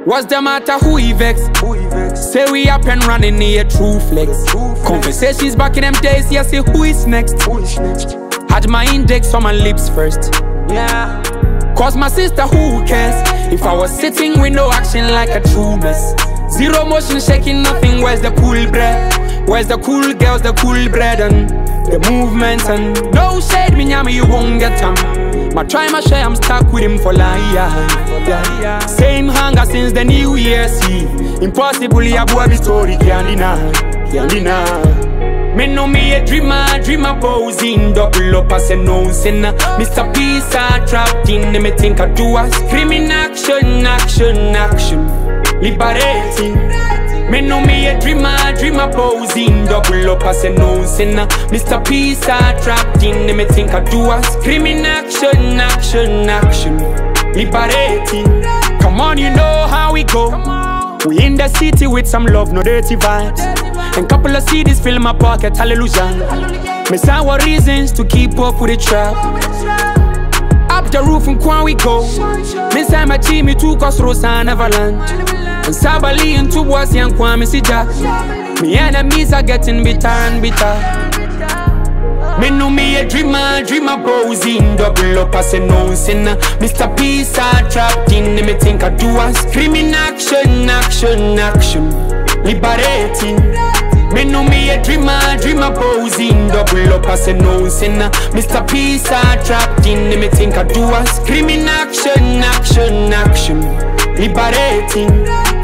What's the matter, who he vex? Say we up and running here, true flex. Conversations back in them days, yeah, say who is next? Had my index on my lips first. Yeah. Cause my sister, who cares? If I was sitting with no action like a true mess. Zero motion, shaking nothing, where's the cool breath? Where's the cool girls, the cool bread and the movements and no shade, me nyama, you won't get them. My try, my share, I'm stuck with him for life. Yeah. Same hunger since the New Year's Eve. Impossible, yeah, boy, story can't deny. Me know me a dreamer posing. Double up as a no sinner. Mr. Peace, I trapped in me think I do a screaming action. Liberating. Me know me a dreamer posing. Double up as a no sinner. Mr. Peace, I trapped in me think I do a screaming action. Liberating. Come on, you know how we go. We in the city with some love, no dirty vibes. And couple of CDs fill my pocket, hallelujah. Me sour reasons to keep up with the trap. Up the roof and Kwan we go. This time I team me to Cosros and Avalanche. And Sabali and two boys and Kwan me see Jack. Me enemies are getting bitter and bitter. Me know me a dreamer posing. Double up as a no sinner. Mr. Peace, I trapped in me think I do a screaming action. Liberating. Me know me a dreamer posing. Double up as a no sinner. Mr. Peace, I trapped in me think I do a screaming action. Liberating.